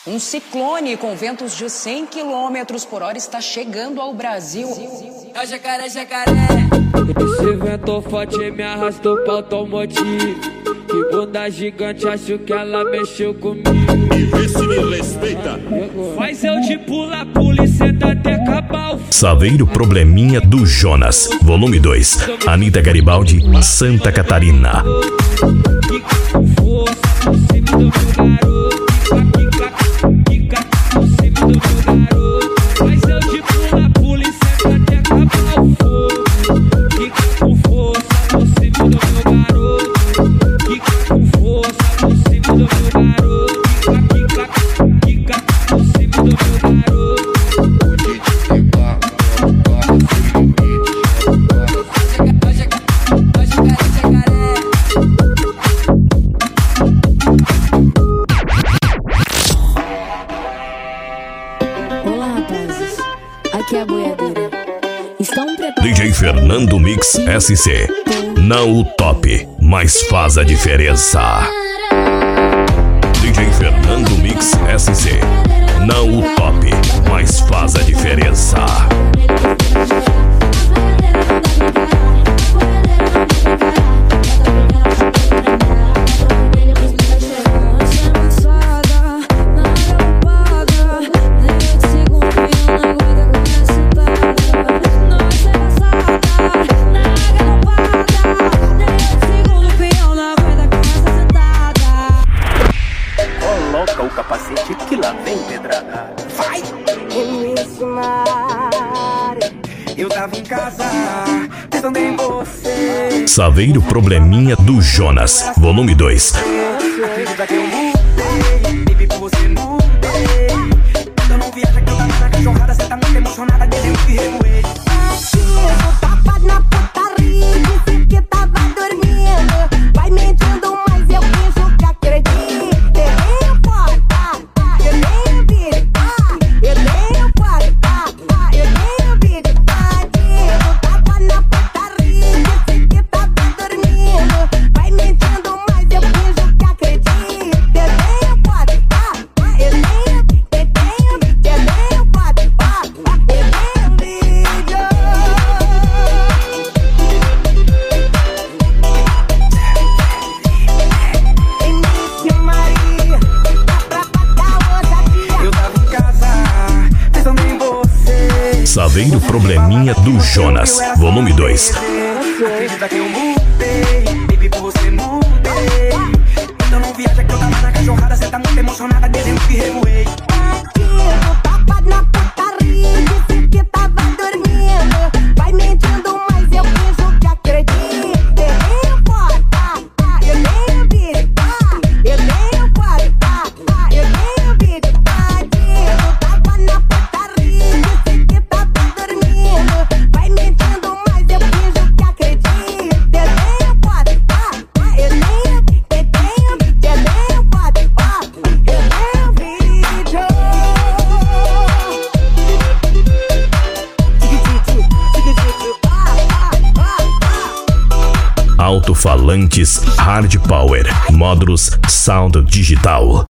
Um ciclone com ventos de 100 km por hora está chegando ao Brasil. É o jacaré, jacaré. Esse vento forte me arrastou pra automotivo. Que bunda gigante, acho que ela mexeu comigo. E vê se me respeita. Faz eu de pula e senta até acabar o Saveiro Probleminha do Jonas, volume 2. Anitta Garibaldi, Santa Catarina. Faz eu de pula e senta até acabar o fogo. Fica com força por cima do meu garoto. Fica com força por cima do meu garoto. Fica por cima do meu garoto. Olá, rapazes. Aqui é a boiadeira. Estão preparados? DJ Fernando Mix SC. Não o top, mas faz a diferença. DJ Fernando Mix SC. Não o top, mas faz a diferença. Coloca o capacete que lá vem pedrada. Vai! Eu tava em casa, pensando em você. Saveiro Probleminha do Jonas, volume 2. Acredita que eu mudei, baby, por você mudei. Eu não viaja que eu tava na cachorrada, cê tá muito emocionada, desde eu que revoei. Eu tava na putaria, disse que tava dormindo. Vai mentindo, mas eu finjo que acredito. Saveiro Probleminha do Jonas, volume 2. Acredita que eu mudei, baby, por você mudei. Eu não viaja que eu tava na cachorrada, cê tá muito emocionada, desde eu que revoei. Eu tava na putaria, disse que tava dormindo. Vai mentindo, mas eu finjo que acredito. Eu tenho vídeo, eu tenho foto, eu tenho vídeo. Eu tava na putaria, disse que tava dormindo. Vai mentindo, mas eu finjo que acredito. Eu tenho foto, eu tenho foto, eu tenho vídeo. Alto-falantes Hard Power, módulos Sound Digital.